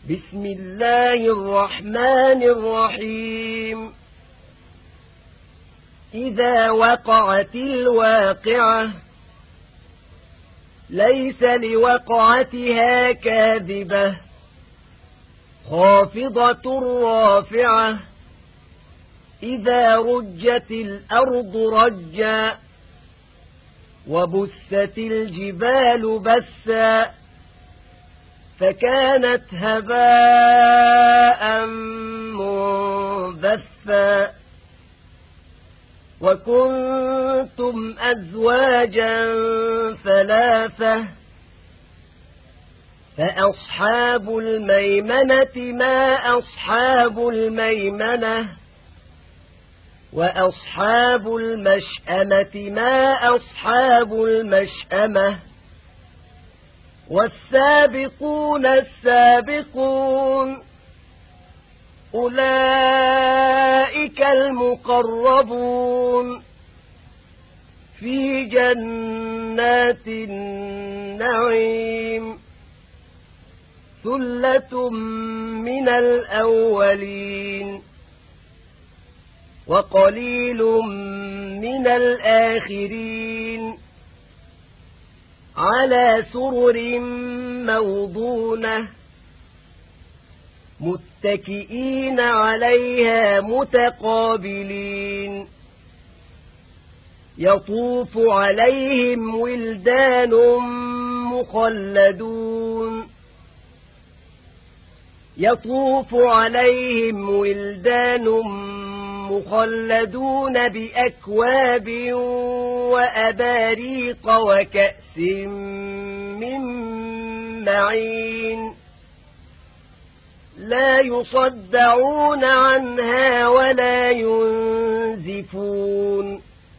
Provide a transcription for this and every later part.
بسم الله الرحمن الرحيم إذا وقعت الواقعة ليس لوقعتها كاذبة خافضة رافعة إذا رجت الأرض رجا وبست الجبال بسا فكانت هباء منبثا وكنتم أزواجا ثلاثة فأصحاب الميمنة ما أصحاب الميمنة وأصحاب المشأمة ما أصحاب المشأمة والسابقون السابقون أولئك المقربون في جنات النعيم ثلة من الأولين وقليل من الآخرين على سرر موضونة متكئين عليها متقابلين يطوف عليهم ولدان مخلدون يطوف عليهم ولدان مخلدون بأكواب وأباريق وكأس من معين لا يصدعون عنها ولا ينزفون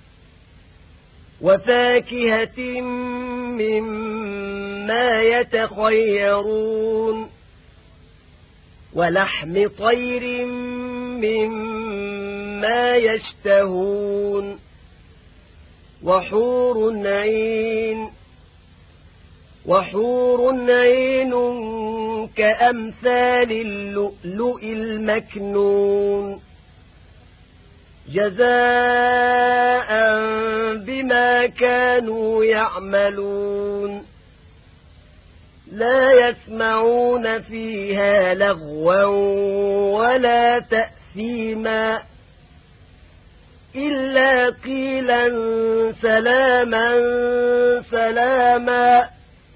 وفاكهة مما يتخيرون ولحم طير مما يشتهون وحور عين كأمثال اللؤلؤ المكنون جزاء بما كانوا يعملون لا يسمعون فيها لغوا ولا تأثيما إلا قيلا سلاما سلاما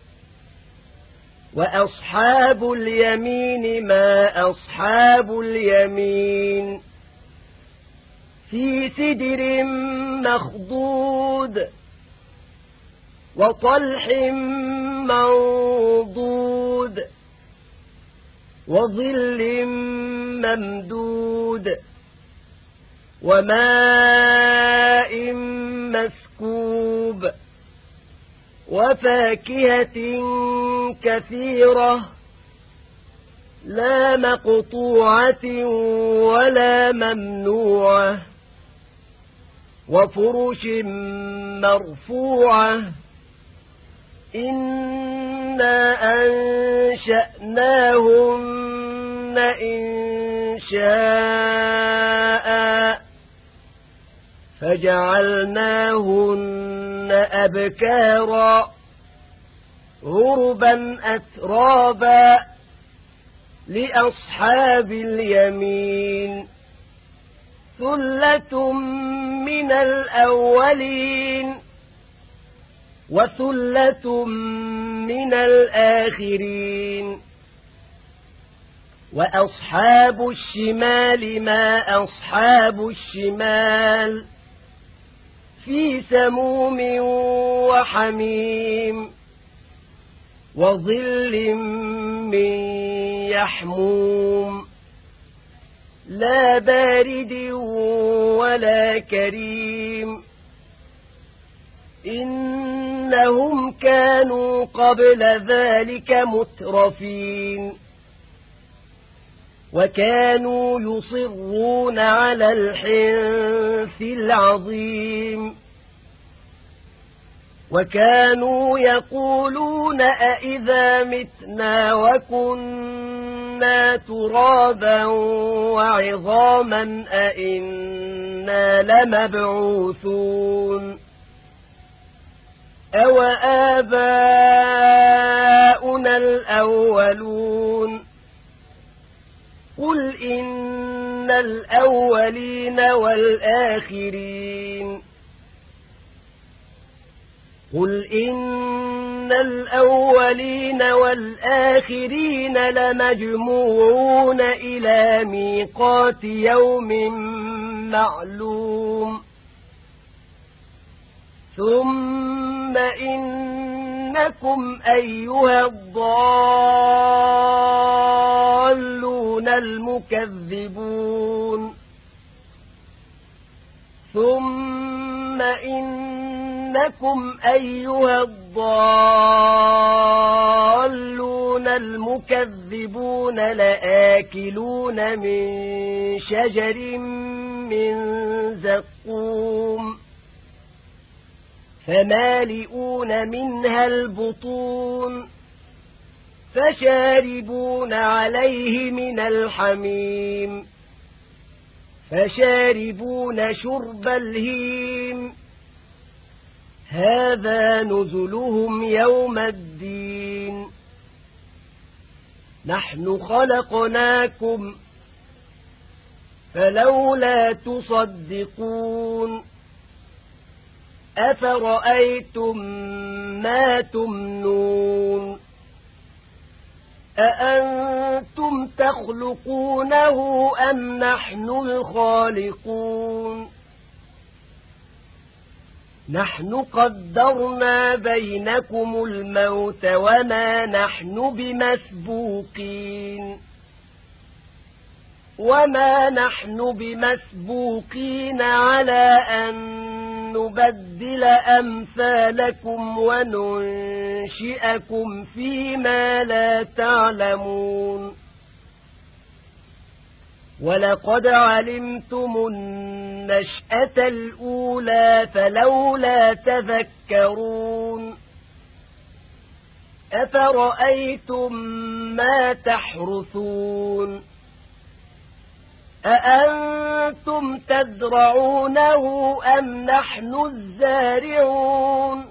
وأصحاب اليمين ما أصحاب اليمين في سدر مخضود وطلح منضود وظل ممدود وماء مسكوب وفاكهة كثيرة لا مقطوعة ولا ممنوعة وفرش مرفوعة إنا أنشأناهن إنشاء فجعلناهن أبكارا عربا أترابا لأصحاب اليمين ثلة من الأولين وثلة من الآخرين وأصحاب الشمال ما أصحاب الشمال في سموم وحميم وظل من يحموم لا بارد ولا كريم إنهم كانوا قبل ذلك مترفين وكانوا يصرون على الحنث العظيم وكانوا يقولون أئذا متنا وكنا ترابا وعظاما أئنا لمبعوثون أو آباؤنا الأولون قل إن الأولين والآخرين قل إن الأولين والآخرين لمجموعون إلى ميقات يوم معلوم ثم إنكم أيها الضالون المكذبون ثم إنكم أيها الضالون المكذبون لآكلون من شجر من زقوم فمالئون منها البطون فشاربون عليه من الحميم فشاربون شرب الهيم هذا نزلهم يوم الدين نحن خلقناكم فلولا تصدقون أفرأيتم ما تمنون أأنتم تخلقونه أم نحن الخالقون نحن قدرنا بينكم الموت وما نحن بمسبوقين على أن نبدل أمثالكم وننشئكم فيما لا تعلمون ولقد علمتم النشأة الأولى فلولا تذكرون أفرأيتم ما تحرثون أأنتم تزرعونه أم نحن الزارعون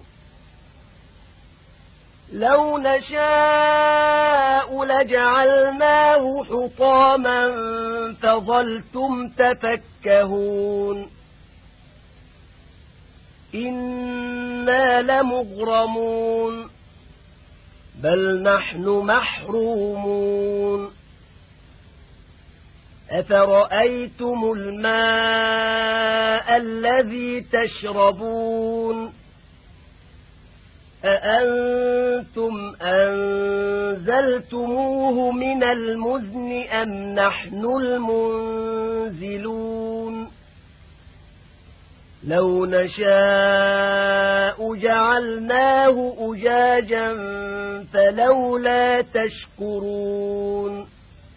لو نشاء لجعلناه حطاما فظلتم تفكهون إنا لمغرمون بل نحن محرومون أفرأيتم الماء الذي تشربون أأنتم أنزلتموه من المزن أم نحن المنزلون لو نشاء جعلناه أجاجا فلولا تشكرون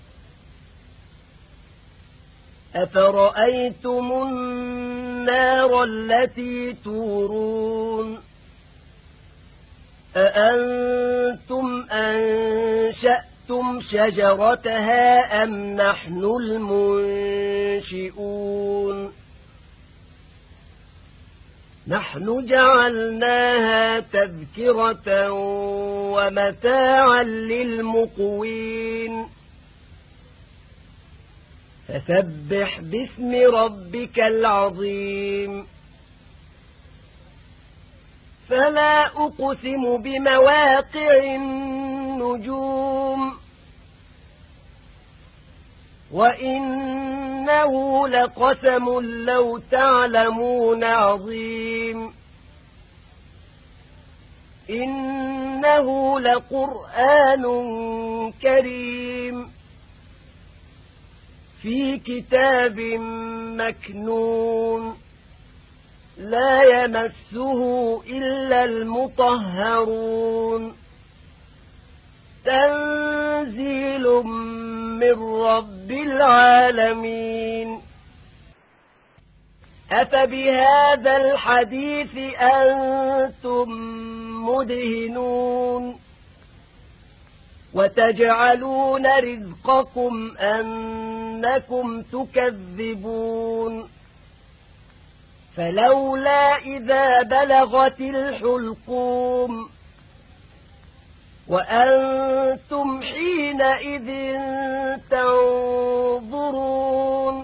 أفرأيتم النار التي تورون أأنتم أنشأتم شجرتها أم نحن المنشئون نحن جعلناها تذكرة ومتاعا للمقوين فسبح باسم ربك العظيم فلا أقسم بمواقع النجوم وإنه لقسم لو تعلمون عظيم إنه لقرآن كريم في كتاب مكنون لا يمسه إلا المطهرون تنزيل من رب العالمين أفبهذا الحديث أنتم مدهنون وتجعلون رزقكم أنكم تكذبون فلولا إذا بلغت الحلقوم وأنتم حينئذ تنظرون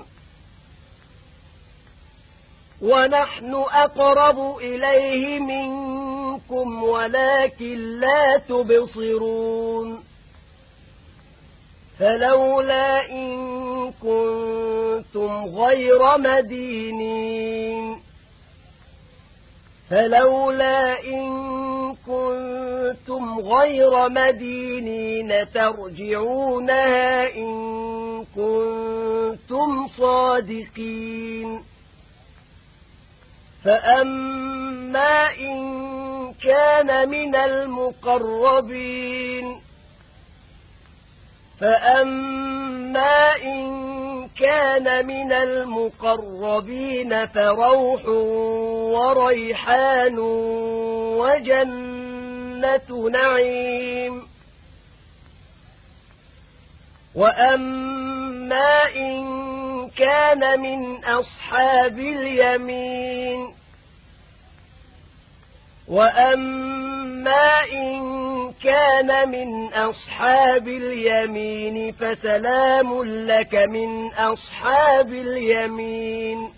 ونحن أقرب إليه منكم ولكن لا تبصرون فلولا إن كنتم غير مدينين ترجعونها إن كنتم صادقين فأما إن كان من المقربين فروح وريحان وجنة نعيم وأما إن كان من أصحاب اليمين فسلام لك من أصحاب اليمين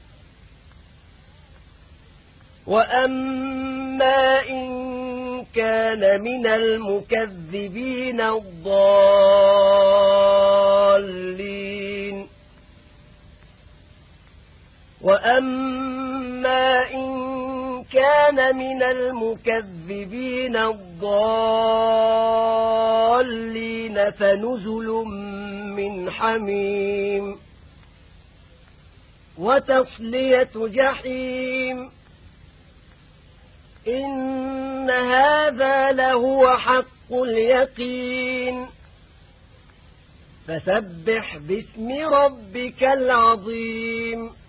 وأما إن كان من المكذبين الضالين فنزل من حميم وتصلية جحيم إن هذا لهو حق اليقين فسبح باسم ربك العظيم